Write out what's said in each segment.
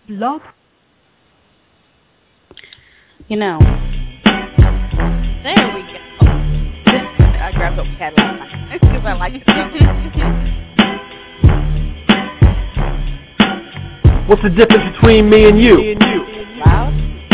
Blog. You know. There we go. I grabbed what we had last night because I like it. What's the difference between me and you? Loud?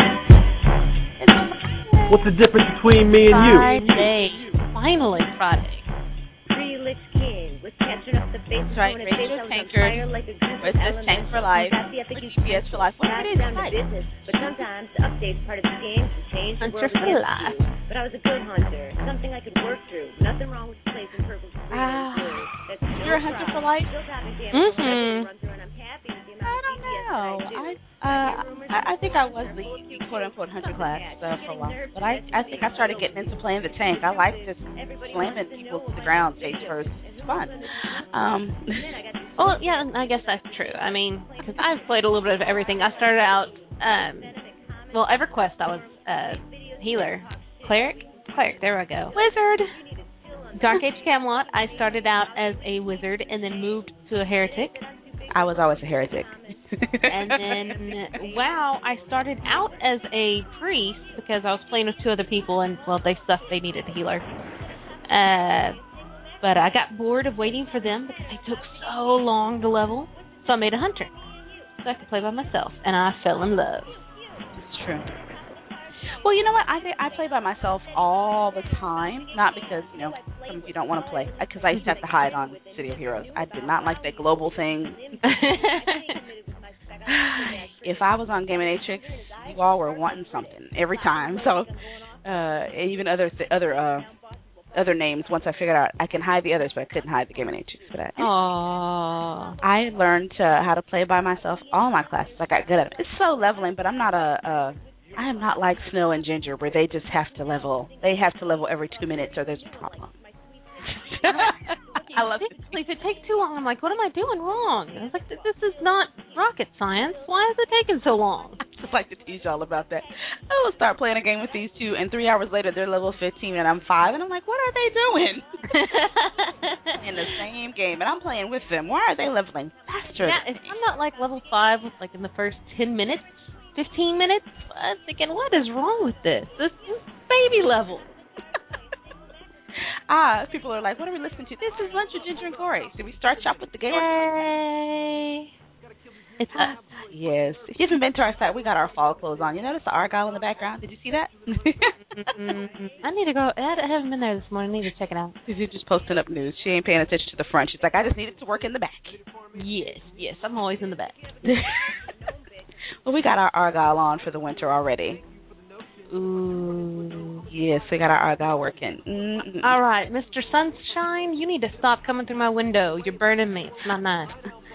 What's the difference between me and you? Friday. Finally Friday. Three-licked king with catching up the face. That's right, Radio Tankard. Where's this Tank for Life? GPS for Life. What it is like? But sometimes the update's part of the game to change the world Hunter for life. But I was a good hunter, something I could work through. Nothing wrong with placing purple green and blue. That's no You're a hunter for life? I don't know. I think I was the quote-unquote hunter class for a while. But I think I started getting into playing the tank. I like just slamming people to the ground face first. It's fun. Well, yeah, I guess that's true. I mean, because I've played a little bit of everything. I started out, EverQuest, I was healer. Cleric, there we go. Wizard. Dark Age Camelot, I started out as a wizard and then moved to a heretic. I was always a heretic. And then, WoW, I started out as a priest because I was playing with two other people and, well, they sucked. They needed a healer. But I got bored of waiting for them because they took so long to level. So I made a hunter so I could play by myself, and I fell in love. It's true. Well, you know what? I play by myself all the time, not because, some of you don't want to play, because I used to have to hide on City of Heroes. I did not like that global thing. If I was on Gaminatrix, you all were wanting something every time. So even other names, once I figured out I can hide the others, but I couldn't hide the Gaminatrix for that. Aww. I learned how to play by myself all my classes. I got good at it. It's slow leveling, but I'm not I am not like Snow and Ginger, where they just have to level. They have to level every 2 minutes, or there's a problem. I love it. If it takes too long, I'm like, what am I doing wrong? I was like, this is not rocket science. Why is it taking so long? I just like to tease y'all about that. I will start playing a game with these two, and 3 hours later, they're level 15, and I'm 5, and I'm like, what are they doing? In the same game, and I'm playing with them. Why are they leveling faster? Yeah, if I'm not like level 5, like in the first 10 minutes, 15 minutes, I'm thinking, what is wrong with this? This is baby level. People are like, what are we listening to? This is Lunch with Ginger and Corey. Did we start shop with the game? Yay. It's us. Yes. If you haven't been to our site, we got our fall clothes on. You notice the Argyle in the background? Did you see that? I need to go. I haven't been there this morning. I need to check it out. She's just posting up news. She ain't paying attention to the front. She's like, I just needed to work in the back. Yes. I'm always in the back. Well, we got our Argyle on for the winter already. Ooh. Yes, we got our Argyle working. Mm-mm. All right, Mr. Sunshine, you need to stop coming through my window. You're burning me. It's not nice.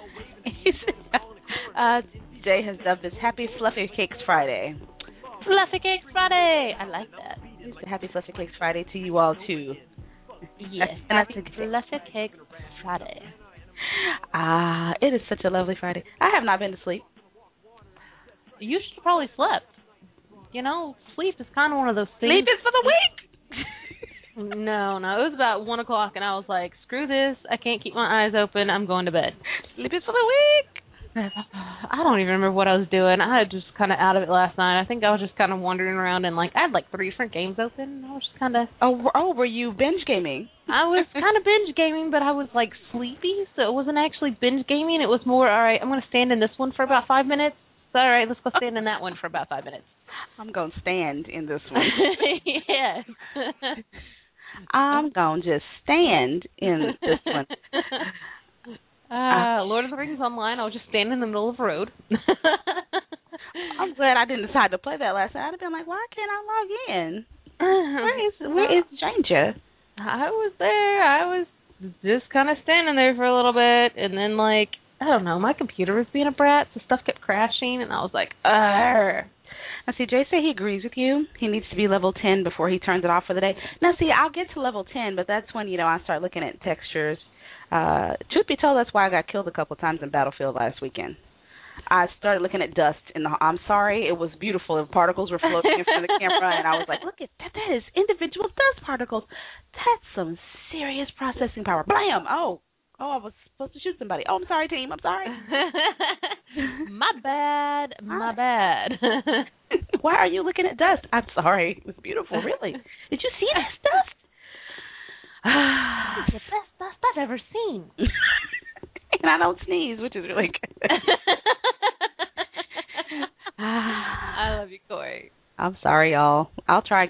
Jay has dubbed this Happy Fluffy Cakes Friday. Fluffy Cakes Friday. I like that. Happy Fluffy Cakes Friday to you all, too. Yes, Happy Fluffy Cakes Friday. It is such a lovely Friday. I have not been to sleep. You should have probably slept. Sleep is kind of one of those things. Sleep is for the weak. No. It was about 1 o'clock, and I was like, screw this. I can't keep my eyes open. I'm going to bed. Sleep is for the weak. I don't even remember what I was doing. I was just kind of out of it last night. I think I was just kind of wandering around, and I had 3 different games open. I was just kind of... Oh, were you binge gaming? I was kind of binge gaming, but I was sleepy, so it wasn't actually binge gaming. It was more, all right, I'm going to stand in this one for about 5 minutes. All right, let's go stand in that one for about 5 minutes. I'm going to stand in this one. Yes. I'm going to just stand in this one. Lord of the Rings Online, I was just standing in the middle of the road. I'm glad I didn't decide to play that last night. I'd have been like, why can't I log in? Where is Ginger? I was there. I was just kind of standing there for a little bit, and then, I don't know, my computer was being a brat, so stuff kept crashing, and I was like, argh. Now, see, Jay said he agrees with you. He needs to be level 10 before he turns it off for the day. Now, see, I'll get to level 10, but that's when, I start looking at textures. Truth be told, that's why I got killed a couple times in Battlefield last weekend. I started looking at dust I'm sorry, it was beautiful. The particles were floating in front of the camera, and I was like, look at that. That is individual dust particles. That's some serious processing power. Blam! Oh, I was supposed to shoot somebody. Oh, I'm sorry, team. I'm sorry. My bad. My bad. Why are you looking at dust? I'm sorry. It was beautiful, really. Did you see this dust? It's the best dust I've ever seen. And I don't sneeze, which is really good. I love you, Corey. I'm sorry, y'all. I'll try.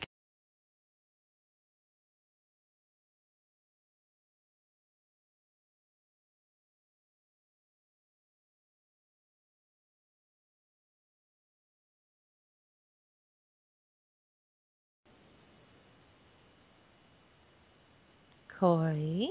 Corey?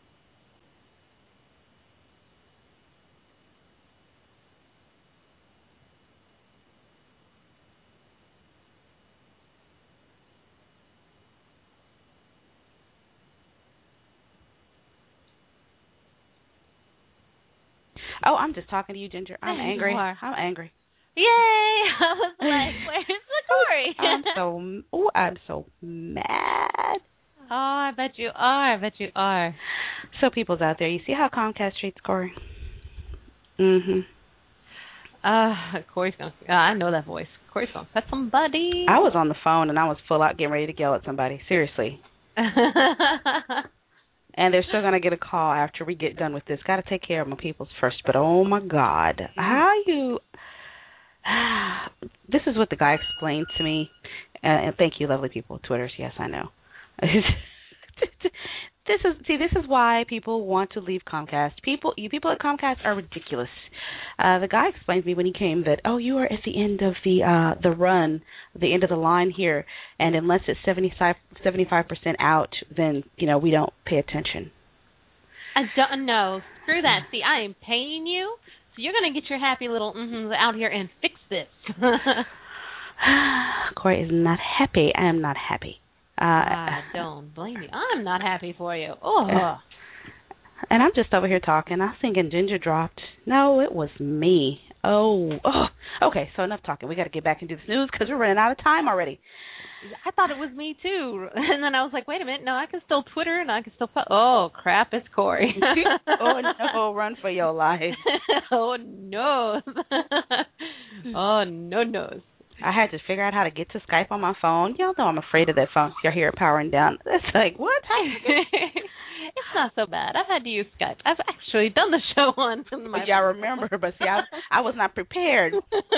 Oh, I'm just talking to you, Ginger. I'm angry. You are. I'm angry. Yay! I was like, where's the Corey? I'm so mad. Oh, I bet you are. I bet you are. So people's out there, you see how Comcast treats Corey? Mm-hmm. Corey's going to, I know that voice. Corey's going to pet somebody. I was on the phone and I was full out getting ready to yell at somebody. Seriously. And they're still going to get a call after we get done with this. Got to take care of my peoples first. But, oh, my God. How you... This is what the guy explained to me. And thank you, lovely people. Twitters, yes, I know. This is why people want to leave Comcast. You people at Comcast are ridiculous. The guy explained to me when he came that, you are at the end of the run, the end of the line here, and unless it's 75% out, then we don't pay attention. I don't know. Screw that. See, I am paying you, so you're going to get your happy little out here and fix this. Corey is not happy. I am not happy. Don't blame me. I'm not happy for you. Oh. And I'm just over here talking. I was thinking Ginger dropped. No, it was me. Oh. Okay, so enough talking. We got to get back into the news because we're running out of time already. I thought it was me, too. And then I was like, wait a minute. No, I can still Twitter and I can still... Oh, crap, it's Corey. Oh, no, run for your life. Oh, no. Oh, no. I had to figure out how to get to Skype on my phone. Y'all know I'm afraid of that phone. You'll hear it powering down. It's like, what? It's not so bad. I've had to use Skype. I've actually done the show on my phone. Yeah, I remember, but see, I was not prepared.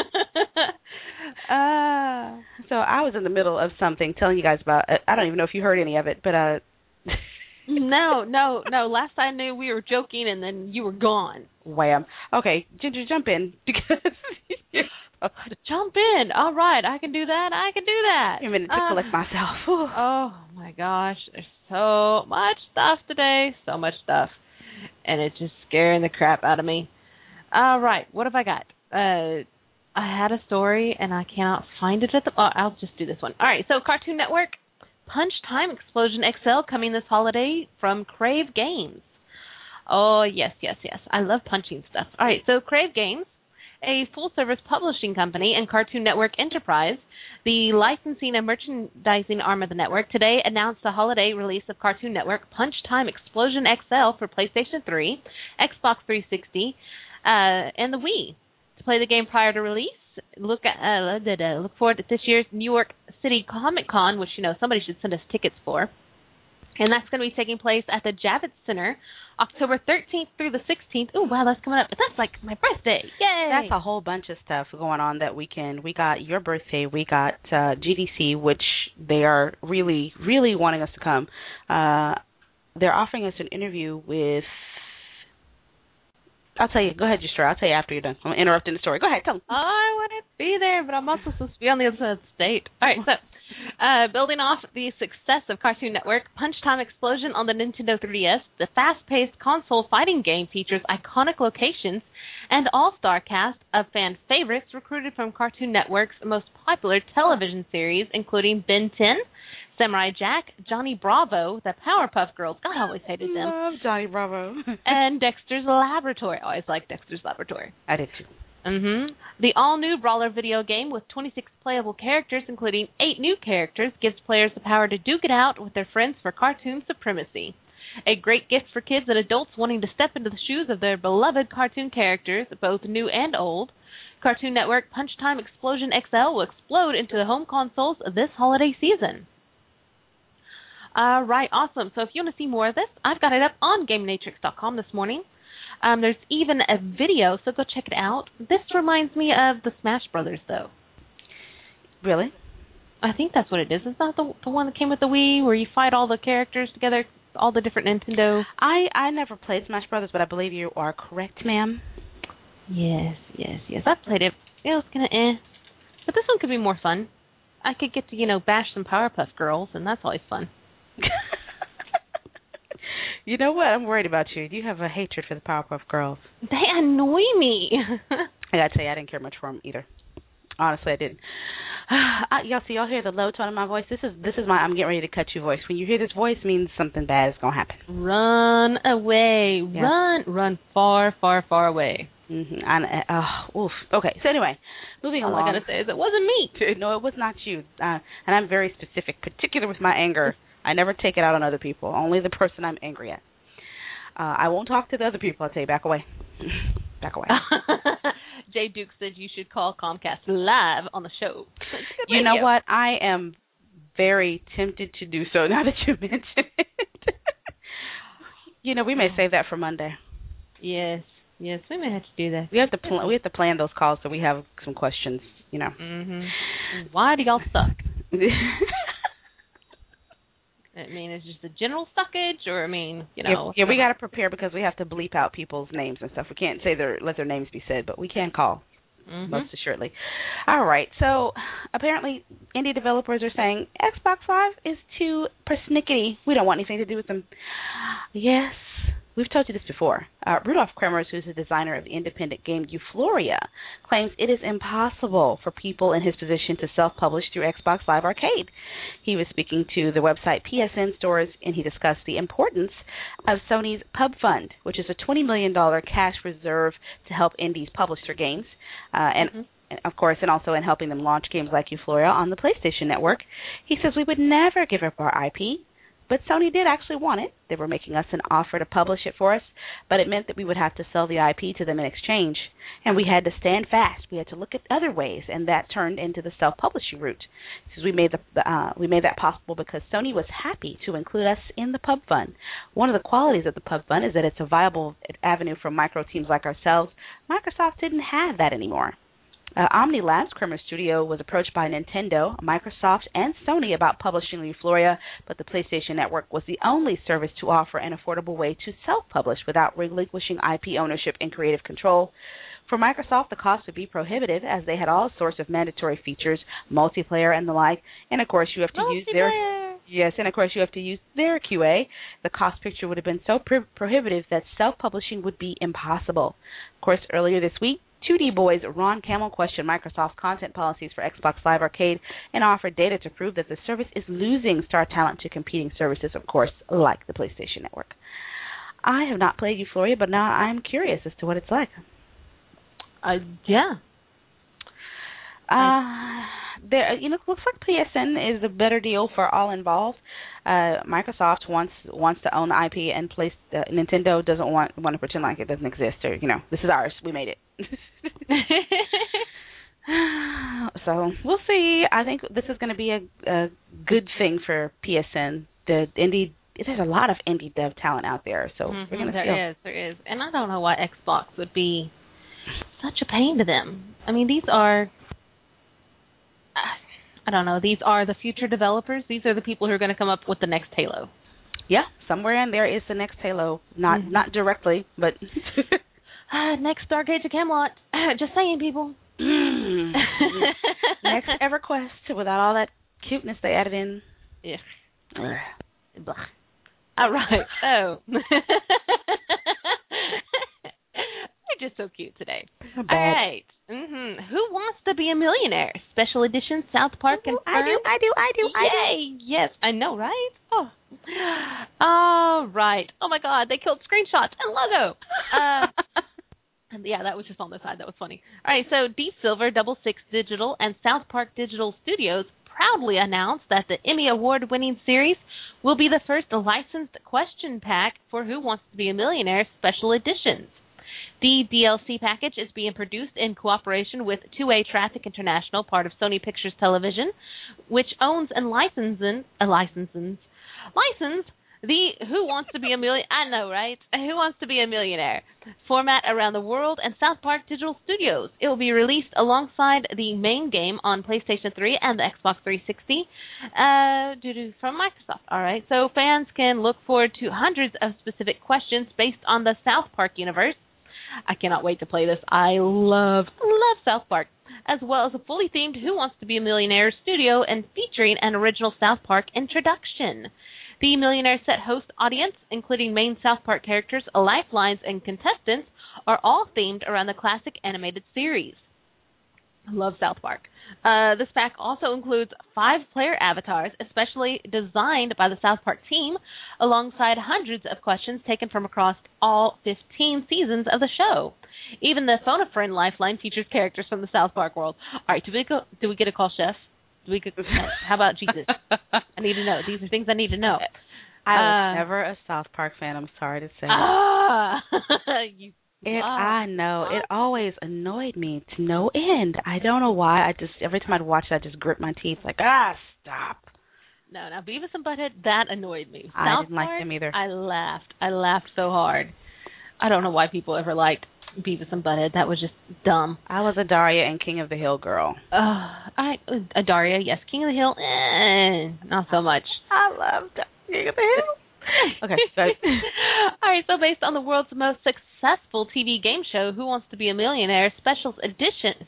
So I was in the middle of something telling you guys about it. I don't even know if you heard any of it, but No. Last I knew, we were joking, and then you were gone. Wham. Okay, Ginger, jump in because jump in. All right, I can do that. A minute to collect myself. Oh my gosh, there's so much stuff today. So much stuff, and it's just scaring the crap out of me. All right, what have I got? I had a story, and I cannot find it at the... I'll just do this one. All right, so Cartoon Network, Punch Time Explosion XL coming this holiday from Crave Games. Oh, yes. I love punching stuff. All right, so Crave Games, a full-service publishing company and Cartoon Network enterprise, the licensing and merchandising arm of the network, today announced the holiday release of Cartoon Network Punch Time Explosion XL for PlayStation 3, Xbox 360, and the Wii. To play the game prior to release, look forward to this year's New York City Comic Con, which somebody should send us tickets for, and that's going to be taking place at the Javits Center, October 13th through the 16th. Oh, wow, that's coming up. But that's like my birthday. Yay! That's a whole bunch of stuff going on that weekend. We got your birthday. We got GDC, which they are really, really wanting us to come. They're offering us an interview with... I'll tell you. Go ahead, Justra. I'll tell you after you're done. I'm interrupting the story. Go ahead. Tell them. I want to be there, but I'm also supposed to be on the other side of the state. All right, so building off the success of Cartoon Network, Punch Time Explosion on the Nintendo 3DS, the fast-paced console fighting game features iconic locations and all-star cast of fan favorites recruited from Cartoon Network's most popular television series, including Ben 10, Samurai Jack, Johnny Bravo, the Powerpuff Girls. God, I always hated them. Love Johnny Bravo. And Dexter's Laboratory. I always liked Dexter's Laboratory. I did too. The all-new Brawler video game with 26 playable characters, including 8 new characters, gives players the power to duke it out with their friends for cartoon supremacy. A great gift for kids and adults wanting to step into the shoes of their beloved cartoon characters, both new and old. Cartoon Network Punch Time Explosion XL will explode into the home consoles this holiday season. All right, awesome. So if you want to see more of this, I've got it up on GameNatrix.com this morning. There's even a video, so go check it out. This reminds me of the Smash Brothers, though. Really? I think that's what it is. Is that the one that came with the Wii, where you fight all the characters together, all the different Nintendo? I never played Smash Brothers, but I believe you are correct, ma'am. Yes. I played it. It was kind of but this one could be more fun. I could get to, bash some Powerpuff Girls, and that's always fun. You know what? I'm worried about you. You have a hatred for the Powerpuff Girls. They annoy me. I gotta tell you, I didn't care much for them either. Honestly, I didn't. Y'all hear the low tone of my voice? This is my I'm getting ready to cut you voice. When you hear this voice, it means something bad is gonna happen. Run away. Yeah. Run far, far, far away. Oof. Okay, so anyway, moving along. All I gotta say is it wasn't me. No, it was not you. And I'm very specific, particular with my anger. I never take it out on other people, only the person I'm angry at. I won't talk to the other people. I'll tell you, back away. Back away. Jay Duke says you should call Comcast live on the show. You know what? I am very tempted to do so now that you mention it. We may save that for Monday. Yes, we may have to do that. We have to plan those calls so we have some questions. Mm-hmm. Why do y'all suck? I mean, is it just the general suckage, or Yeah, we got to prepare because we have to bleep out people's names and stuff. We can't say let their names be said, but we can call, most assuredly. All right, so apparently indie developers are saying Xbox Live is too persnickety. We don't want anything to do with them. Yes, we've told you this before. Rudolf Kremers, who's the designer of the independent game Euphoria, claims it is impossible for people in his position to self-publish through Xbox Live Arcade. He was speaking to the website PSN Stores, and he discussed the importance of Sony's Pub Fund, which is a $20 million cash reserve to help indies publish their games, and of course, and also in helping them launch games like Euphoria on the PlayStation Network. He says we would never give up our IP, but Sony did actually want it. They were making us an offer to publish it for us, but it meant that we would have to sell the IP to them in exchange, and we had to stand fast. We had to look at other ways, and that turned into the self-publishing route. Because we made that possible because Sony was happy to include us in the Pub Fund. One of the qualities of the Pub Fund is that it's a viable avenue for micro teams like ourselves. Microsoft didn't have that anymore. Omni Labs, Kremer Studio, was approached by Nintendo, Microsoft, and Sony about publishing Euphoria, but the PlayStation Network was the only service to offer an affordable way to self-publish without relinquishing IP ownership and creative control. For Microsoft, the cost would be prohibitive, as they had all sorts of mandatory features, multiplayer and the like, and of course you have to use their QA. The cost picture would have been so prohibitive that self-publishing would be impossible. Of course, earlier this week, 2D Boys Ron Camel questioned Microsoft's content policies for Xbox Live Arcade and offered data to prove that the service is losing star talent to competing services, of course, like the PlayStation Network. I have not played Euphoria, but now I'm curious as to what it's like. Yeah. Looks like PSN is a better deal for all involved. Microsoft wants to own the IP, and Nintendo doesn't want to pretend like it doesn't exist. Or this is ours. We made it. So we'll see. I think this is going to be a good thing for PSN. There's a lot of indie dev talent out there, so we're going to see. There is, and I don't know why Xbox would be such a pain to them. I mean, these are. I don't know. These are the future developers. These are the people who are going to come up with the next Halo. Yeah, somewhere in there is the next Halo. Not directly, but next Stargate to Camelot. Just saying, people. Next EverQuest without all that cuteness they added in. Yeah. All right. So. You're just so cute today. All right. Who Wants to Be a Millionaire? Special edition, South Park and I do. Yay! Yes, I know, right? Oh. All right. Oh my God, they killed screenshots and logo. Yeah, that was just on the side. That was funny. All right, so Deep Silver, Double Six Digital, and South Park Digital Studios proudly announce that the Emmy Award-winning series will be the first licensed question pack for Who Wants to Be a Millionaire Special Editions. The DLC package is being produced in cooperation with 2A Traffic International, part of Sony Pictures Television, which owns and licenses the Who Wants to Be a Millionaire, I know, right? Who Wants to Be a Millionaire format around the world and South Park Digital Studios. It will be released alongside the main game on PlayStation 3 and the Xbox 360 from Microsoft. All right, so fans can look forward to hundreds of specific questions based on the South Park universe. I cannot wait to play this. I love South Park, as well as a fully themed Who Wants to Be a Millionaire studio and featuring an original South Park introduction. The Millionaire Set host audience, including main South Park characters, lifelines, and contestants, are all themed around the classic animated series. I love South Park. This pack also includes 5 player avatars, especially designed by the South Park team, alongside hundreds of questions taken from across all 15 seasons of the show. Even the Phone a Friend lifeline features characters from the South Park world. All right, do we get a call, Chef? How about Jesus? I need to know. These are things I need to know. I was never a South Park fan, I'm sorry to say. I know. It always annoyed me to no end. I don't know why. Every time I'd watch it, I just grit my teeth like, stop. No, Beavis and Butthead, that annoyed me. I didn't like them either. I laughed so hard. I don't know why people ever liked Beavis and Butthead. That was just dumb. I was a Daria and King of the Hill girl. A Daria, yes. King of the Hill, not so much. I loved King of the Hill. Okay, so. All right, so based on the world's most successful TV game show, Who Wants to Be a Millionaire, Special Edition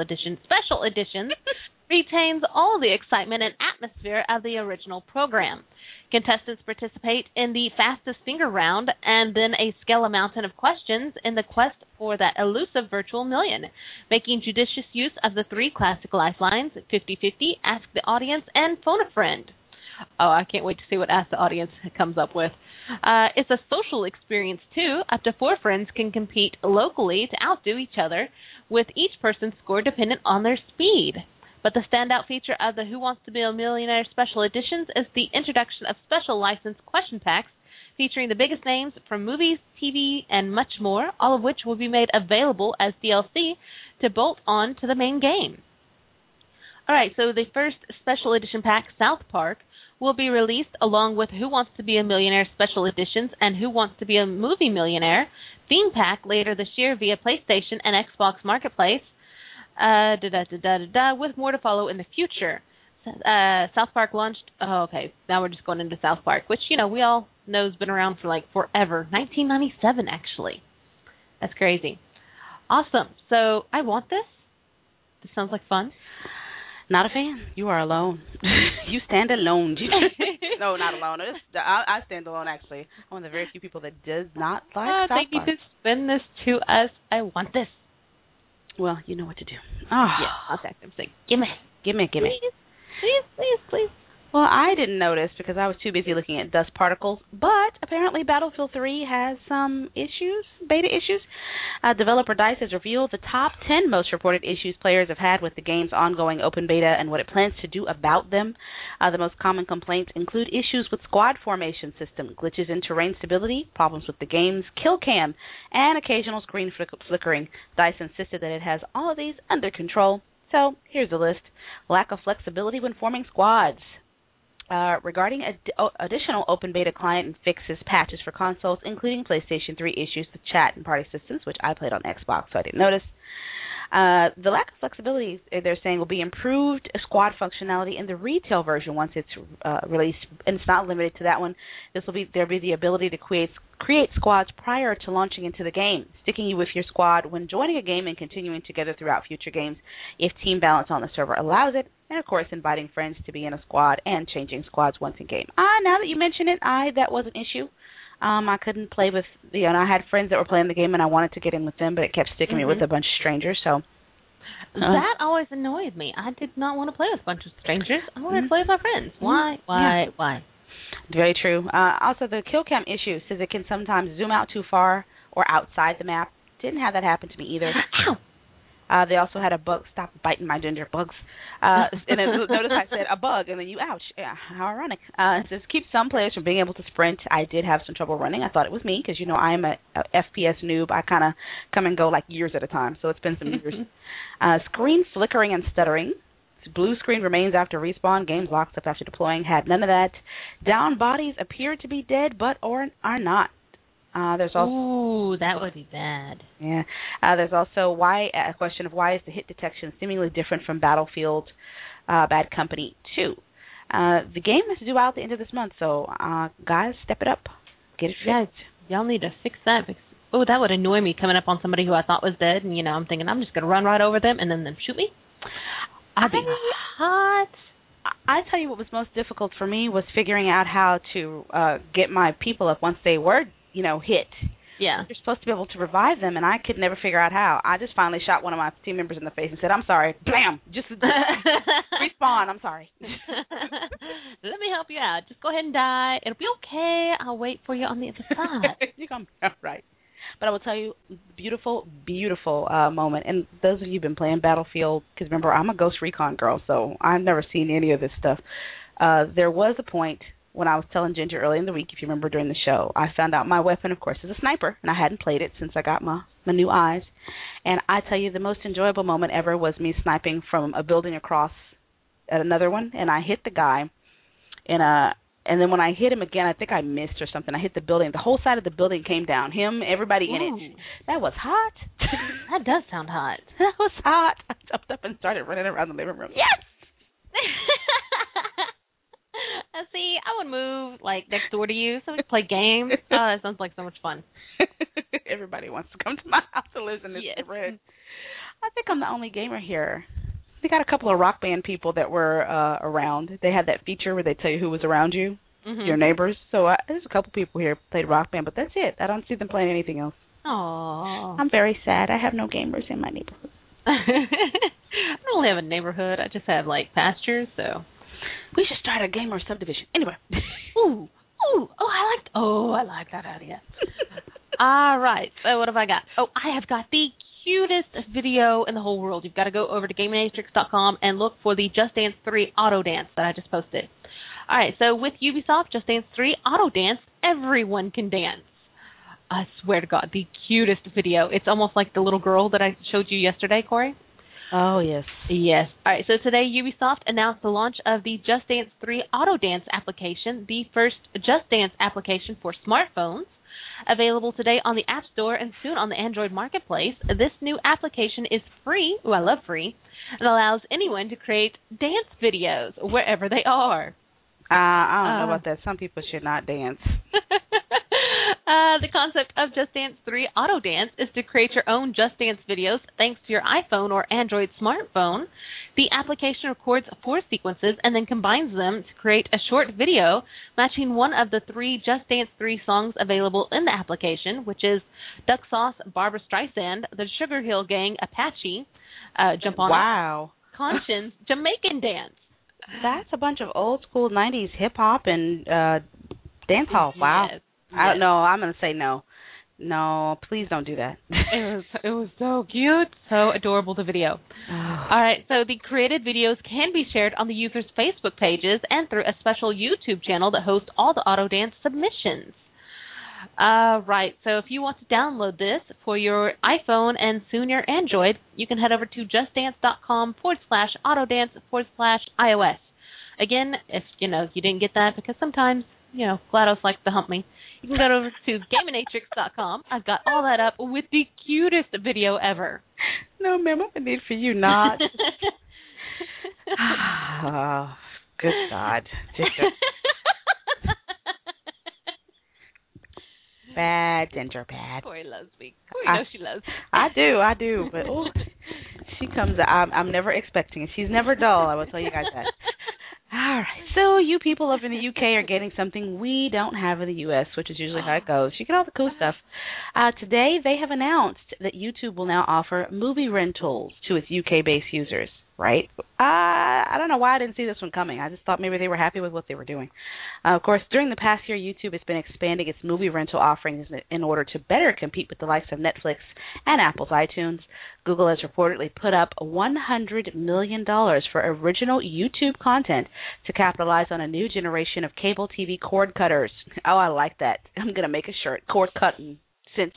retains all the excitement and atmosphere of the original program. Contestants participate in the fastest finger round and then a scale a mountain of questions in the quest for that elusive virtual million, making judicious use of the 3 classic lifelines, 50-50, Ask the Audience, and Phone a Friend. Oh, I can't wait to see what Ask the Audience comes up with. It's a social experience, too. Up to 4 friends can compete locally to outdo each other, with each person's score dependent on their speed. But the standout feature of the Who Wants to Be a Millionaire Special Editions is the introduction of special licensed question packs featuring the biggest names from movies, TV, and much more, all of which will be made available as DLC to bolt on to the main game. All right, so the first Special Edition pack, South Park, will be released along with Who Wants to Be a Millionaire Special Editions and Who Wants to Be a Movie Millionaire theme pack later this year via PlayStation and Xbox Marketplace, with more to follow in the future. South Park launched, now we're just going into South Park, which, we all know has been around for forever. 1997, actually. That's crazy. Awesome. So, I want this. This sounds like fun. Not a fan. You are alone. You stand alone. No, not alone. I stand alone, actually. I'm one of the very few people that does not like South Park. Thank you to send this to us. I want this. Well, you know what to do. Yeah, I'll text him saying, Gimme. Please. Well, I didn't notice because I was too busy looking at dust particles, but apparently Battlefield 3 has some beta issues. Developer DICE has revealed the top 10 most reported issues players have had with the game's ongoing open beta and what it plans to do about them. The most common complaints include issues with squad formation system, glitches in terrain stability, problems with the game's kill cam, and occasional screen flickering. DICE insisted that it has all of these under control. So, here's the list. Lack of flexibility when forming squads. Regarding additional open beta client and fixes patches for consoles, including PlayStation 3 issues with chat and party systems, which I played on Xbox, so I didn't notice. The lack of flexibility, they're saying, will be improved squad functionality in the retail version once it's released, and it's not limited to that one. There'll be the ability to create squads prior to launching into the game, sticking you with your squad when joining a game and continuing together throughout future games if team balance on the server allows it, and of course inviting friends to be in a squad and changing squads once in game. Now that you mention it, that was an issue. I couldn't play with I had friends that were playing the game and I wanted to get in with them, but it kept sticking me with a bunch of strangers. So that always annoyed me. I did not want to play with a bunch of strangers. I wanted to play with my friends. Why? Very true. Also, the kill cam issue says it can sometimes zoom out too far or outside the map. Didn't have that happen to me either. Ow! They also had a bug. Stop biting my ginger bugs. And then notice I said a bug, and then you, ouch. Yeah, how ironic. It says, keep some players from being able to sprint. I did have some trouble running. I thought it was me because, I am a FPS noob. I kind of come and go like years at a time, so it's been some years. Screen flickering and stuttering. Blue screen remains after respawn. Games locks up after deploying. Had none of that. Down bodies appear to be dead, but are not. There's also ooh, that would be bad. Yeah. There's also a question of why is the hit detection seemingly different from Battlefield Bad Company 2. The game is due out at the end of this month, so guys, step it up. Get it fixed. Yeah, y'all need to fix that. Oh, that would annoy me coming up on somebody who I thought was dead, and I'm thinking I'm just going to run right over them and then them shoot me. I'd be hot. I tell you what was most difficult for me was figuring out how to get my people up once they were hit. Yeah. You're supposed to be able to revive them, and I could never figure out how. I just finally shot one of my team members in the face and said, I'm sorry. Blam! Just respawn. I'm sorry. Let me help you out. Just go ahead and die. It'll be okay. I'll wait for you on the other side. You're going to be all right. But I will tell you, beautiful, beautiful moment. And those of you who've been playing Battlefield, because remember, I'm a Ghost Recon girl, so I've never seen any of this stuff. There was a point when I was telling Ginger early in the week, if you remember during the show, I found out my weapon, of course, is a sniper, and I hadn't played it since I got my new eyes. And I tell you, the most enjoyable moment ever was me sniping from a building across at another one, and I hit the guy, and then when I hit him again, I think I missed or something. I hit the building. The whole side of the building came down. Him, everybody in it. That was hot. That does sound hot. That was hot. I jumped up and started running around the living room. Yes! See, I would move next door to you so we could play games. Oh, that sounds like so much fun. Everybody wants to come to my house to listen to this red. I think I'm the only gamer here. They got a couple of Rock Band people that were around. They had that feature where they tell you who was around you, your neighbors. So there's a couple people here who played Rock Band, but that's it. I don't see them playing anything else. Aww. I'm very sad. I have no gamers in my neighborhood. I don't really have a neighborhood. I just have pastures, so. We should start a gamer subdivision. Anyway. I like that idea. All right. So what have I got? Oh, I have got the cutest video in the whole world. You've got to go over to GameMatrix.com and look for the Just Dance 3 Auto Dance that I just posted. All right. So with Ubisoft Just Dance 3 Auto Dance, everyone can dance. I swear to God, the cutest video. It's almost like the little girl that I showed you yesterday, Corey. Oh, yes. Yes. All right, so today Ubisoft announced the launch of the Just Dance 3 Auto Dance application, the first Just Dance application for smartphones, available today on the App Store and soon on the Android Marketplace. This new application is free. Ooh, I love free. It allows anyone to create dance videos wherever they are. I don't know about that. Some people should not dance. The concept of Just Dance 3 Auto Dance is to create your own Just Dance videos thanks to your iPhone or Android smartphone. The application records 4 sequences and then combines them to create a short video matching one of the 3 Just Dance 3 songs available in the application, which is Duck Sauce, Barbra Streisand, the Sugar Hill Gang, Apache, Jump On Wow. Conscience, Jamaican Dance. That's a bunch of old school 90s hip-hop and dance hall. Wow. Yes. I don't know. I'm going to say no. No, please don't do that. It was so cute. So adorable, the video. All right, so the created videos can be shared on the user's Facebook pages and through a special YouTube channel that hosts all the auto dance submissions. Right, so if you want to download this for your iPhone and soon your Android, you can head over to justdance.com/autodance/iOS. Again, if you didn't get that, because sometimes, GLaDOS likes to hump me, you can go over to GameMatrix.com. I've got all that up with the cutest video ever. No, ma'am, I'm going to need for you not. Oh, good God. Bad, Ginger, bad. Corey loves me. Corey knows she loves me. I do. But she comes out. I'm never expecting it. She's never dull, I will tell you guys that. All right. So you people up in the UK are getting something we don't have in the US, which is usually how it goes. You get all the cool stuff. Today they have announced that YouTube will now offer movie rentals to its UK-based users. right? I don't know why I didn't see this one coming. I just thought maybe they were happy with what they were doing. Of course, during the past year, YouTube has been expanding its movie rental offerings in order to better compete with the likes of Netflix and Apple's iTunes. Google has reportedly put up $100 million for original YouTube content to capitalize on a new generation of cable TV cord cutters. Oh, I like that. I'm going to make a shirt, cord cutting, since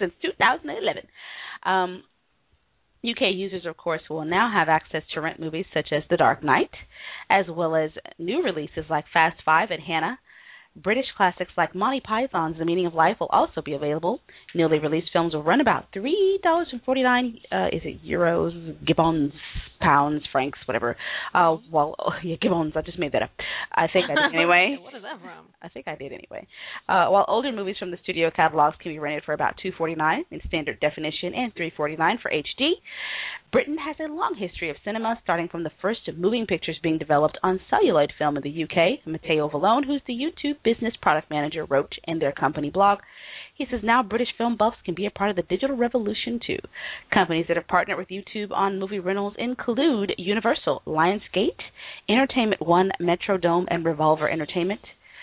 2011. UK users, of course, will now have access to rent movies such as The Dark Knight, as well as new releases like Fast Five and Hannah. British classics like Monty Python's The Meaning of Life will also be available. Newly released films will run about $3.49, euros, gibbons, pounds, francs, whatever. Gibbons, I just made that up. I think I did anyway. What is that from? I think I did anyway. While older movies from the studio catalogs can be rented for about $2.49 in standard definition and $3.49 for HD, Britain has a long history of cinema, starting from the first moving pictures being developed on celluloid film in the UK. Matteo Vallone, who's the YouTube business product manager, wrote in their company blog. He says now British film buffs can be a part of the digital revolution too. Companies that have partnered with YouTube on movie rentals include Universal, Lionsgate, Entertainment One, Metrodome, and Revolver Entertainment.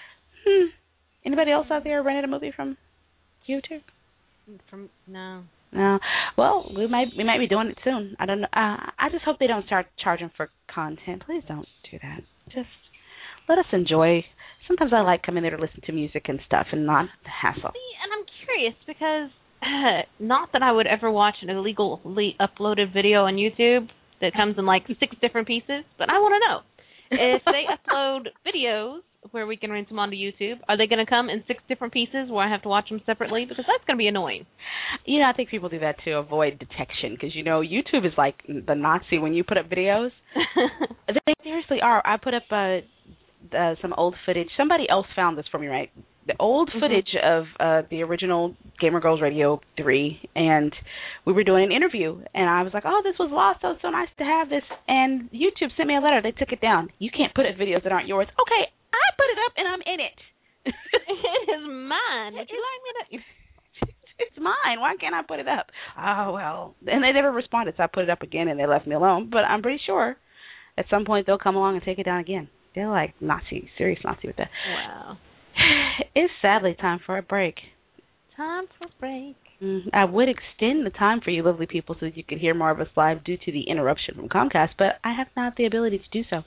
Anybody else out there rented a movie from YouTube? No. No. Well, we might be doing it soon. I don't know. I just hope they don't start charging for content. Please don't do that. Just let us enjoy. Sometimes I like coming there to listen to music and stuff and not the hassle. See, and I'm curious because not that I would ever watch an illegally uploaded video on YouTube that comes in like 6 different pieces, but I want to know if they upload videos where we can rent them onto YouTube, are they going to come in 6 different pieces where I have to watch them separately? Because that's going to be annoying. You know, I think people do that to avoid detection because, you know, YouTube is like the Nazi when you put up videos. They seriously are. I put up some old footage. Somebody else found this for me, right? The old footage of the original Gamer Girls Radio 3, and we were doing an interview, and I was like, oh, this was lost. Oh, it's so nice to have this. And YouTube sent me a letter. They took it down. You can't put up videos that aren't yours. Okay, I put it up, and I'm in it. It is mine. Would you like me to? It's mine. Why can't I put it up? Oh, well. And they never responded, so I put it up again, and they left me alone. But I'm pretty sure at some point they'll come along and take it down again. They're like Nazi, serious Nazi with that. Wow. It's sadly time for a break. Time for a break. I would extend the time for you lovely people so that you could hear more of us live due to the interruption from Comcast, but I have not the ability to do so.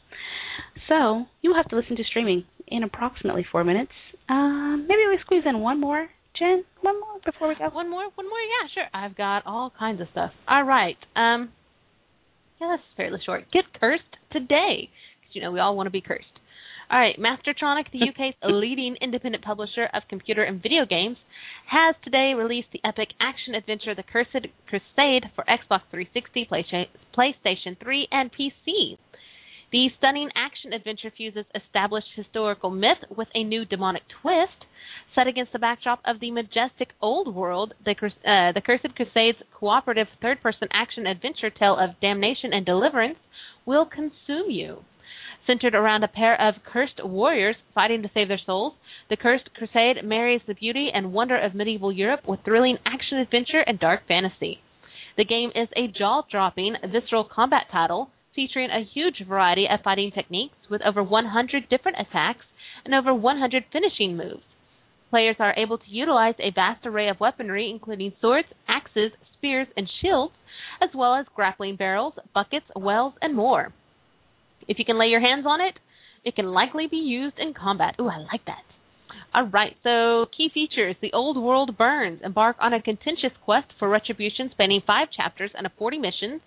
So you'll have to listen to streaming in approximately 4 minutes. Maybe we squeeze in one more, Jen? One more before we go? One more? Yeah, sure. I've got all kinds of stuff. All right. Yeah, that's fairly short. Get cursed today. Because, you know, we all want to be cursed. All right, Mastertronic, the UK's leading independent publisher of computer and video games, has today released the epic action-adventure The Cursed Crusade for Xbox 360, PlayStation 3, and PC. The stunning action-adventure fuses established historical myth with a new demonic twist. Set against the backdrop of the majestic old world, The Cursed Crusade's cooperative third-person action-adventure tale of damnation and deliverance will consume you. Centered around a pair of cursed warriors fighting to save their souls, The Cursed Crusade marries the beauty and wonder of medieval Europe with thrilling action-adventure and dark fantasy. The game is a jaw-dropping, visceral combat title featuring a huge variety of fighting techniques with over 100 different attacks and over 100 finishing moves. Players are able to utilize a vast array of weaponry, including swords, axes, spears, and shields, as well as grappling barrels, buckets, wells, and more. If you can lay your hands on it, it can likely be used in combat. Ooh, I like that. All right, so key features. The old world burns. Embark on a contentious quest for retribution spanning 5 chapters and 40 missions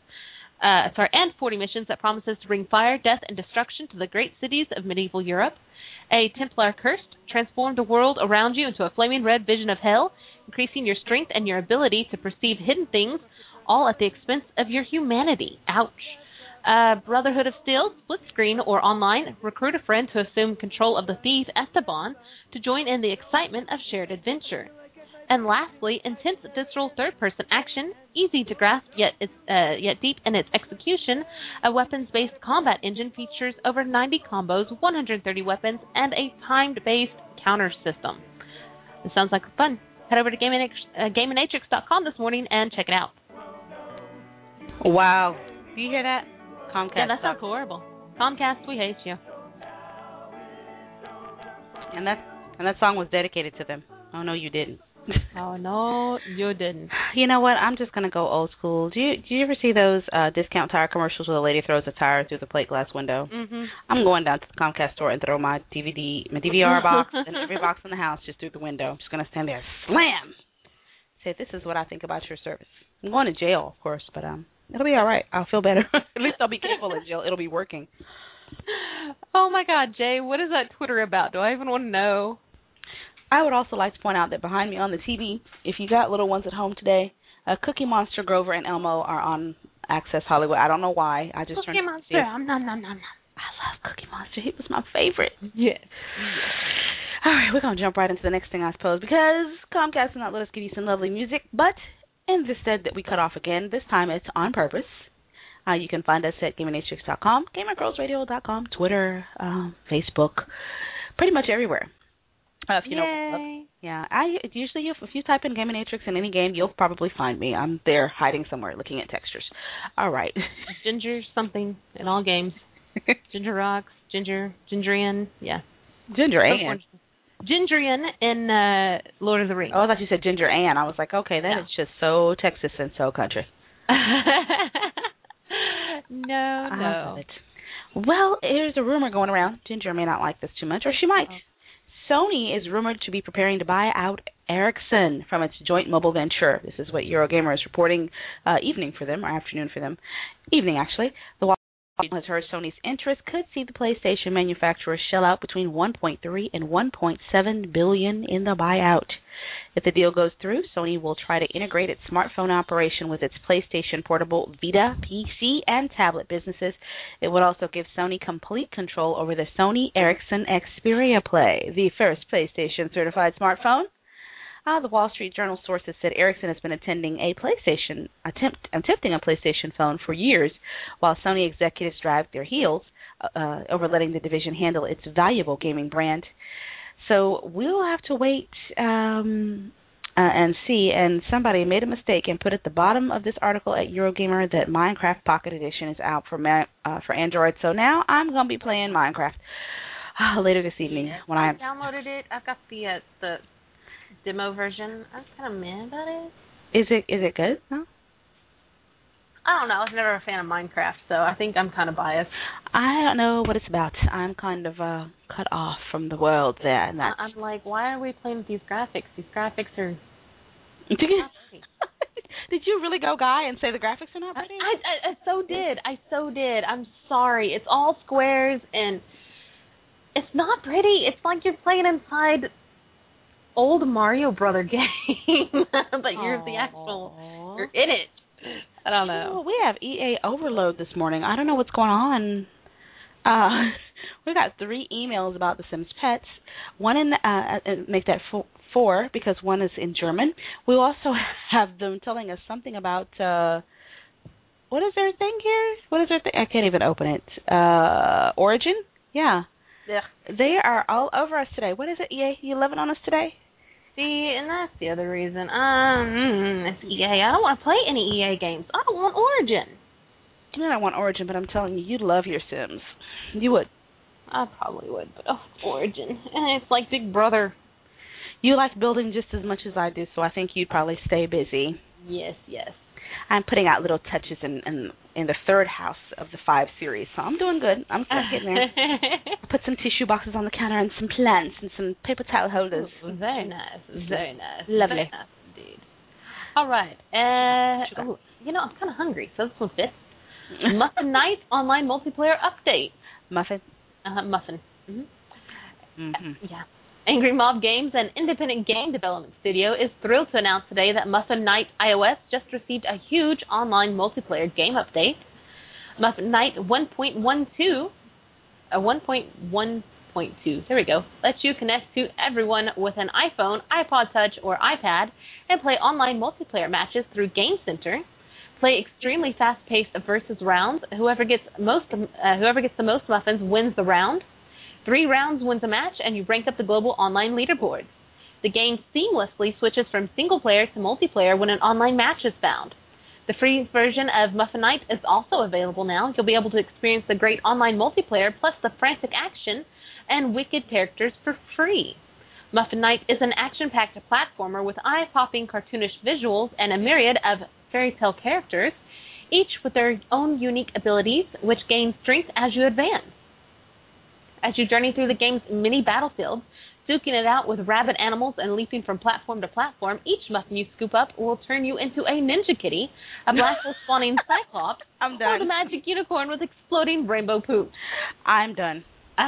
that promises to bring fire, death, and destruction to the great cities of medieval Europe. A Templar cursed transformed the world around you into a flaming red vision of hell, increasing your strength and your ability to perceive hidden things, all at the expense of your humanity. Ouch. Brotherhood of Steel, split screen or online, recruit a friend to assume control of the thief Esteban to join in the excitement of shared adventure. And lastly, intense visceral third-person action, easy to grasp yet deep in its execution. A weapons-based combat engine features over 90 combos, 130 weapons, and a timed-based counter system. This sounds like fun. Head over to GameAnatrix.com this morning and check it out. Wow. Do you hear that? Comcast. Yeah, that sounds horrible. Comcast, we hate you. And that song was dedicated to them. Oh no, you didn't. Oh no, you didn't. You know what? I'm just gonna go old school. Do you ever see those discount tire commercials where the lady throws a tire through the plate glass window? Mhm. I'm going down to the Comcast store and throw my DVR box and every box in the house just through the window. I'm just gonna stand there, slam. Say, this is what I think about your service. I'm going to jail, of course, but it'll be all right. I'll feel better. At least I'll be careful in jail. It'll be working. Oh my God, Jay, what is that Twitter about? Do I even want to know? I would also like to point out that behind me on the TV, if you got little ones at home today, Cookie Monster, Grover, and Elmo are on Access Hollywood. I don't know why. I just Cookie Monster. Nom, nom, nom, nom. I love Cookie Monster. He was my favorite. Yes. All right, we're going to jump right into the next thing, I suppose, because Comcast will not let us give you some lovely music, but instead that we cut off again, this time it's on purpose. You can find us at GamerNatrix.com, GamerGirlsRadio.com, Twitter, Facebook, pretty much everywhere. If you don't, yeah, usually if you type in Gamernatrix in any game, you'll probably find me. I'm there hiding somewhere looking at textures. All right. Ginger something in all games. Ginger Rocks, Gingerian, yeah. Ginger Ann. Gingerian in Lord of the Rings. Oh, I thought you said Ginger Ann. I was like, okay, that is just so Texas and so country. No. I love it. Well, there's a rumor going around. Ginger may not like this too much, or she might. Sony is rumored to be preparing to buy out Ericsson from its joint mobile venture. This is what Eurogamer is reporting evening for them, or afternoon for them. Evening, actually. The Wall Street Journal has heard Sony's interest could see the PlayStation manufacturer shell out between $1.3 and $1.7 billion in the buyout. If the deal goes through, Sony will try to integrate its smartphone operation with its PlayStation Portable, Vita, PC, and tablet businesses. It would also give Sony complete control over the Sony Ericsson Xperia Play, the first PlayStation-certified smartphone. The Wall Street Journal sources said Ericsson has been attempting a PlayStation phone for years, while Sony executives drag their heels over letting the division handle its valuable gaming brand. So we'll have to wait and see. And somebody made a mistake and put at the bottom of this article at Eurogamer that Minecraft Pocket Edition is out for Android. So now I'm going to be playing Minecraft later this evening. When I downloaded it, I've got the demo version. I was kind of mad about it. Is it good? No? I don't know. I was never a fan of Minecraft, so I think I'm kind of biased. I don't know what it's about. I'm kind of cut off from the world there. And I'm like, why are we playing with these graphics? These graphics are... Did you really go, Guy, and say the graphics are not pretty? I so did. I'm sorry. It's all squares, and it's not pretty. It's like you're playing inside old Mario Brother game, but you're the actual... You're in it. I don't know. Well, we have EA overload this morning. I don't know what's going on. We got 3 emails about The Sims Pets. One in make that 4 because one is in German. We also have them telling us something about what is their thing here? What is their thing? I can't even open it. Origin? Yeah. They are all over us today. What is it, EA? You loving on us today? See, and that's the other reason. It's EA. I don't want to play any EA games. I don't want Origin. You know I want Origin, but I'm telling you, you'd love your Sims. You would. I probably would, but Origin. And it's like Big Brother. You like building just as much as I do, so I think you'd probably stay busy. Yes. I'm putting out little touches in the 3rd house of the 5 series, so I'm doing good. I'm getting there. I put some tissue boxes on the counter and some plants and some paper towel holders. Ooh, very nice. Very nice. Lovely. Very nice indeed. All right. I'm kind of hungry, so this one fits. Muffin Night online multiplayer update. Muffin? Muffin. Mm-hmm. Yeah. Angry Mob Games, an independent game development studio, is thrilled to announce today that Muffin Night iOS just received a huge online multiplayer game update. Muffin Night 1.12, there we go, lets you connect to everyone with an iPhone, iPod Touch, or iPad and play online multiplayer matches through Game Center. Play extremely fast-paced versus rounds. Whoever gets the most muffins wins the round. 3 rounds wins a match, and you rank up the global online leaderboards. The game seamlessly switches from single-player to multiplayer when an online match is found. The free version of Muffin Night is also available now. You'll be able to experience the great online multiplayer plus the frantic action and wicked characters for free. Muffin Night is an action-packed platformer with eye-popping cartoonish visuals and a myriad of fairy tale characters, each with their own unique abilities, which gain strength as you advance. As you journey through the game's mini battlefields, duking it out with rabid animals and leaping from platform to platform, each muffin you scoop up will turn you into a ninja kitty, a black-hole-spawning cyclops, or the magic unicorn with exploding rainbow poop. I'm done.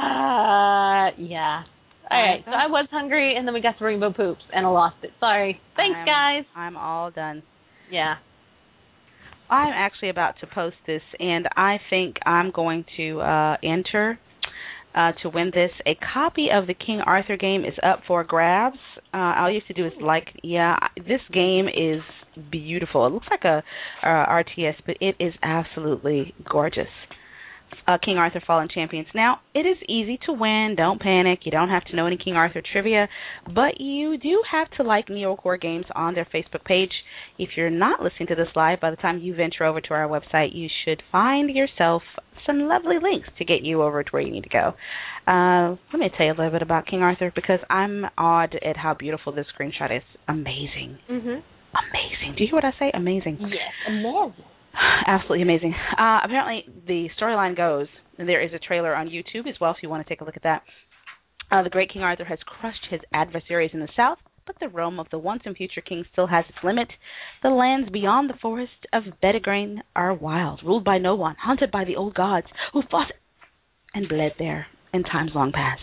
Yeah. All right, so I was hungry, and then we got the rainbow poops, and I lost it. Sorry. Thanks, guys. I'm all done. Yeah. I'm actually about to post this, and I think I'm going to enter to win this. A copy of the King Arthur game is up for grabs. All you have to do is this game is beautiful. It looks like a RTS, but it is absolutely gorgeous. King Arthur Fallen Champions. Now, it is easy to win. Don't panic. You don't have to know any King Arthur trivia, but you do have to like NeoCore Games on their Facebook page. If you're not listening to this live, by the time you venture over to our website, you should find yourself some lovely links to get you over to where you need to go. Let me tell you a little bit about King Arthur, because I'm awed at how beautiful this screenshot is. Amazing. Mm-hmm. Amazing. Do you hear what I say? Amazing. Yes, amazing. Absolutely amazing. Apparently, the storyline goes, and there is a trailer on YouTube as well if you want to take a look at that. The great King Arthur has crushed his adversaries in the south, but the realm of the once and future king still has its limit. The lands beyond the forest of Bedegrain are wild, ruled by no one, haunted by the old gods who fought and bled there in times long past.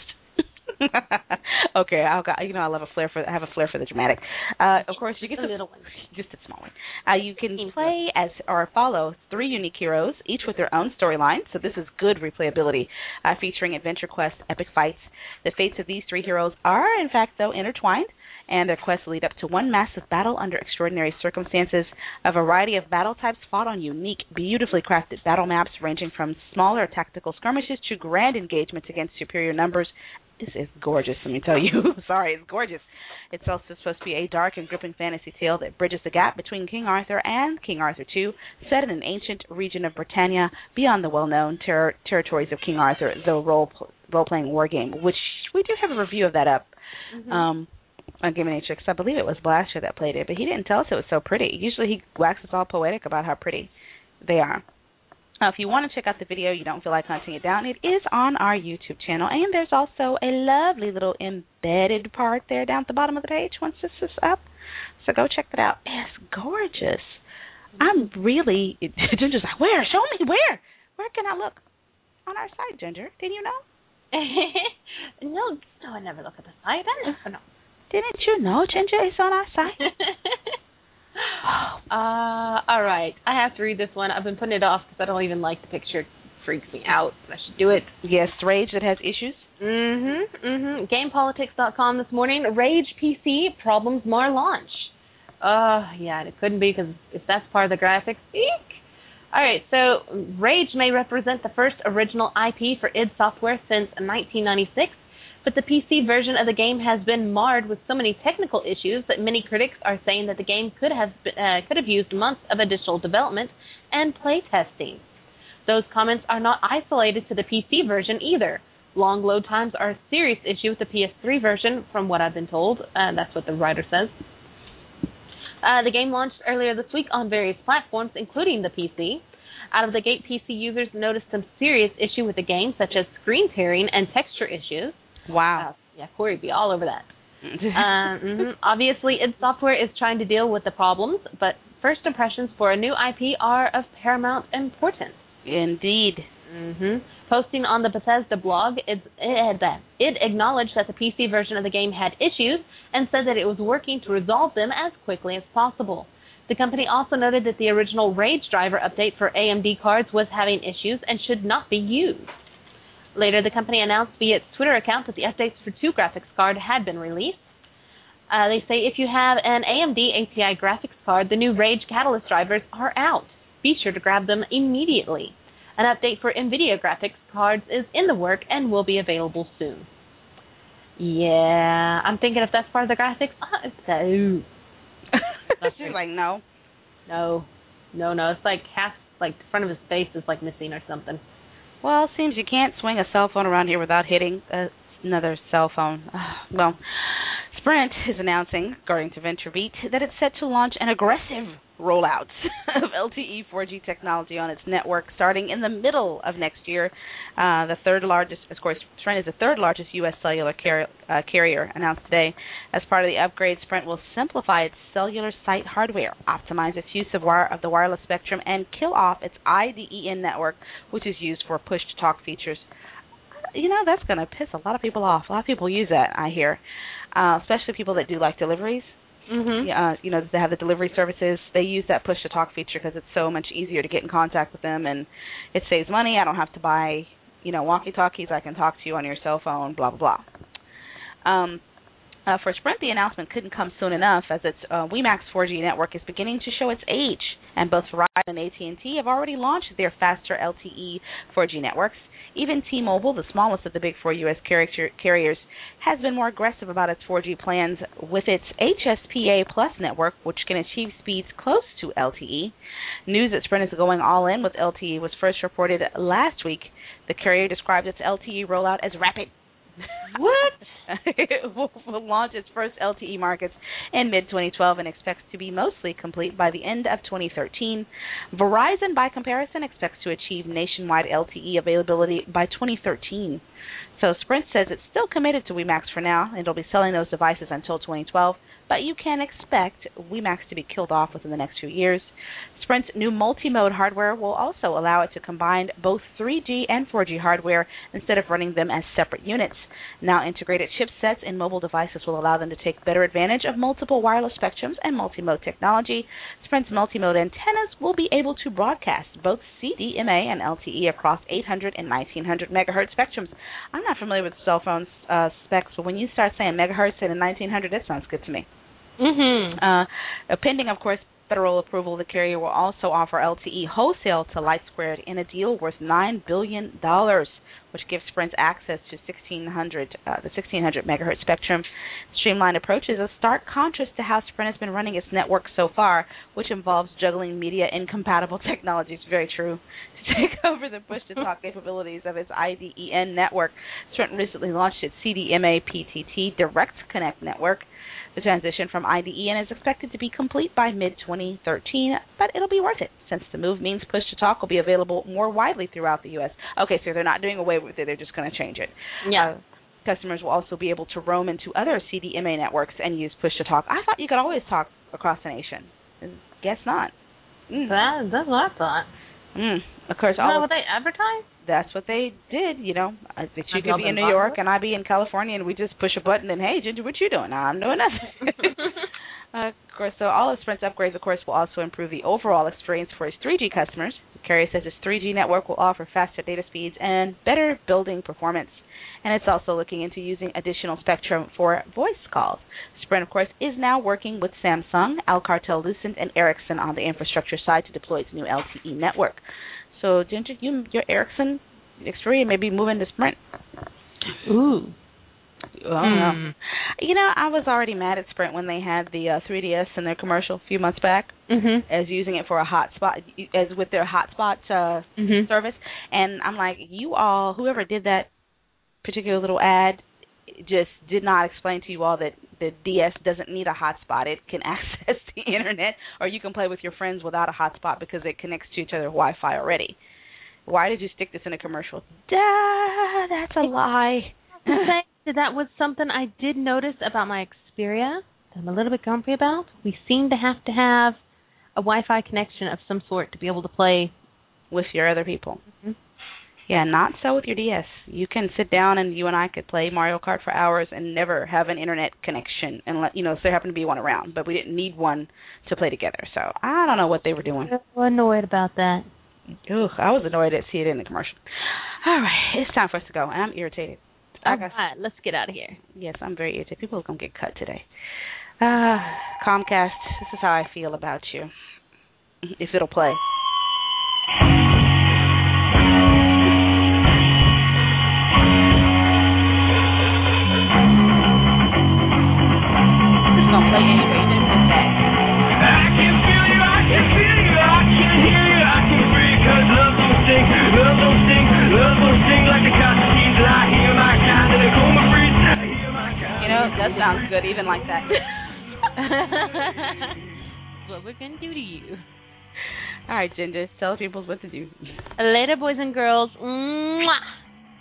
Okay, I have a flair for the dramatic. Of course, you get a little one, just a small one. You can play as or follow 3 unique heroes, each with their own storyline. So this is good replayability, featuring adventure quests, epic fights. The fates of these 3 heroes are, in fact, though, intertwined, and their quests lead up to one massive battle under extraordinary circumstances. A variety of battle types fought on unique, beautifully crafted battle maps, ranging from smaller tactical skirmishes to grand engagements against superior numbers. This is gorgeous, let me tell you. Sorry, it's gorgeous. It's also supposed to be a dark and gripping fantasy tale that bridges the gap between King Arthur and King Arthur II, set in an ancient region of Britannia beyond the well-known territories of King Arthur, the role-playing war game, which we do have a review of that up on Gaming Nature, because I believe it was Blaster that played it, but he didn't tell us it was so pretty. Usually he waxes all poetic about how pretty they are. If you want to check out the video, you don't feel like hunting it down, it is on our YouTube channel, and there's also a lovely little embedded part there down at the bottom of the page once this is up. So go check that out. It's gorgeous. I'm really, Ginger's like, where? Show me where? Where can I look? On our site, Ginger. Didn't you know? No, I never look at the site. I never know. Didn't you know, Ginger, it's on our site? All right. I have to read this one. I've been putting it off because I don't even like the picture. It freaks me out. I should do it. Yes, Rage that has issues. GamePolitics.com this morning. Rage PC problems mar launch. Yeah, and it couldn't be because if that's part of the graphics, eek. All right, so Rage may represent the first original IP for id Software since 1996. But the PC version of the game has been marred with so many technical issues that many critics are saying that the game could have used months of additional development and play testing. Those comments are not isolated to the PC version either. Long load times are a serious issue with the PS3 version, from what I've been told. That's what the writer says. The game launched earlier this week on various platforms, including the PC. Out of the gate, PC users noticed some serious issue with the game, such as screen tearing and texture issues. Wow. Yeah, Corey would be all over that. Obviously, id Software is trying to deal with the problems, but first impressions for a new IP are of paramount importance. Indeed. Posting on the Bethesda blog, it acknowledged that the PC version of the game had issues and said that it was working to resolve them as quickly as possible. The company also noted that the original Rage driver update for AMD cards was having issues and should not be used. Later, the company announced via its Twitter account that the updates for 2 graphics cards had been released. They say if you have an AMD ATI graphics card, the new Rage Catalyst drivers are out. Be sure to grab them immediately. An update for NVIDIA graphics cards is in the work and will be available soon. Yeah, I'm thinking if that's part of the graphics, no. She's like, no. No. No, it's like half, like the front of his face is like missing or something. Well, it seems you can't swing a cell phone around here without hitting another cell phone. Well, Sprint is announcing, according to VentureBeat, that it's set to launch an aggressive rollout of LTE 4G technology on its network starting in the middle of next year. The third largest, of course, Sprint is the third largest U.S. cellular carrier, announced today. As part of the upgrade, Sprint will simplify its cellular site hardware, optimize its use of the wireless spectrum, and kill off its IDEN network, which is used for push-to-talk features. You know, that's going to piss a lot of people off. A lot of people use that, I hear, especially people that do like deliveries. Mm-hmm. You know, they have the delivery services. They use that push-to-talk feature because it's so much easier to get in contact with them, and it saves money. I don't have to buy, walkie-talkies. I can talk to you on your cell phone, blah, blah, blah. For Sprint, the announcement couldn't come soon enough as its WiMAX 4G network is beginning to show its age, and both Verizon and AT&T have already launched their faster LTE 4G networks. Even T-Mobile, the smallest of the big four U.S. carriers, has been more aggressive about its 4G plans with its HSPA Plus network, which can achieve speeds close to LTE. News that Sprint is going all in with LTE was first reported last week. The carrier described its LTE rollout as rapid. What? It will launch its first LTE markets in mid-2012 and expects to be mostly complete by the end of 2013. Verizon, by comparison, expects to achieve nationwide LTE availability by 2013. So Sprint says it's still committed to WiMAX for now, and it'll be selling those devices until 2012, but you can expect WiMAX to be killed off within the next few years. Sprint's new multi-mode hardware will also allow it to combine both 3G and 4G hardware instead of running them as separate units. Now integrated chipsets in mobile devices will allow them to take better advantage of multiple wireless spectrums and multi-mode technology. Sprint's multi-mode antennas will be able to broadcast both CDMA and LTE across 800 and 1900 megahertz spectrums. I'm not familiar with cell phone specs, but when you start saying megahertz and 1900, that sounds good to me. Mm-hmm. Pending, of course, federal approval, the carrier will also offer LTE wholesale to LightSquared in a deal worth $9 billion, which gives Sprint access to the 1600 megahertz spectrum. Streamlined approach is a stark contrast to how Sprint has been running its network so far, which involves juggling media-incompatible technologies. Very true. To take over the push-to-talk capabilities of its IDEN network, Sprint recently launched its CDMA PTT Direct Connect network. The transition from IDEN is expected to be complete by mid-2013, but it'll be worth it, since the move means push-to-talk will be available more widely throughout the U.S. Okay, so they're not doing away with it, they're just going to change it. Yeah. Customers will also be able to roam into other CDMA networks and use push-to-talk. I thought you could always talk across the nation. Guess not. That's what I thought. Of course, what they advertise? That's what they did, that you could be in New York and I be in California, and we just push a button and, hey, Ginger, what you doing? I'm doing nothing. Of course, so all of Sprint's upgrades, of course, will also improve the overall experience for its 3G customers. The carrier says its 3G network will offer faster data speeds and better building performance. And it's also looking into using additional spectrum for voice calls. Sprint, of course, is now working with Samsung, Alcatel-Lucent, and Ericsson on the infrastructure side to deploy its new LTE network. So, Ginger, your Ericsson Xperia may be moving to Sprint. Ooh. I was already mad at Sprint when they had the 3DS in their commercial a few months back as using it for a hotspot, as with their hotspot service. And I'm like, you all, whoever did that particular little ad, just did not explain to you all that the DS doesn't need a hotspot. It can access the internet, or you can play with your friends without a hotspot because it connects to each other's Wi-Fi already. Why did you stick this in a commercial? Duh, that's a lie. That was something I did notice about my Xperia that I'm a little bit grumpy about. We seem to have a Wi-Fi connection of some sort to be able to play with your other people. Yeah, not so with your DS. You can sit down and you and I could play Mario Kart for hours and never have an internet connection, and if there happened to be one around. But we didn't need one to play together. So I don't know what they were doing. I'm so annoyed about that. Ugh, I was annoyed to see it in the commercial. All right, it's time for us to go, and I'm irritated. All right, let's get out of here. Yes, I'm very irritated. People are going to get cut today. Comcast, this is how I feel about you. If it'll play. I can feel you, I can feel you, I can that sounds good, even like that. What we're going to do to you. All right, Ginger, tell people what to do. Later, boys and girls. Mwah.